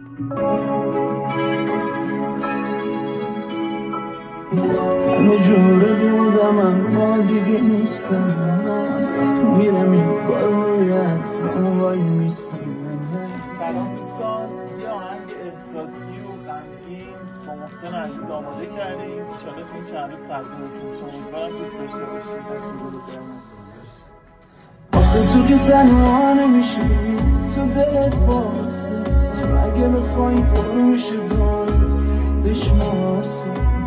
همه جوره بودم اما دیگه نیستم، من میرم این بار روی حرفم وای میستم. سلام دوستان، یه آهنگ احساسی و غمگین با محسن عزیز آماده کردیم. انشالله تو این چند روز تقدیم شما، امیدوارم دوست داشته باشید. آخه تو که تنها نمیشی، تو دلت واسه تو اگه بخوای پر میشه دارت بشناسه.